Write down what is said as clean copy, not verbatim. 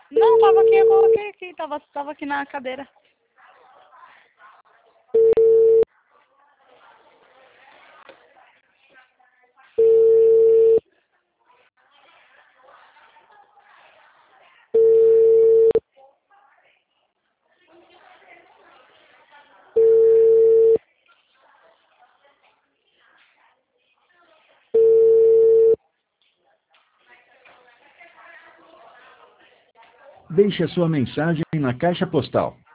Não, tava aqui, eu coloquei aqui, tava aqui na cadeira. Deixe a sua mensagem na caixa postal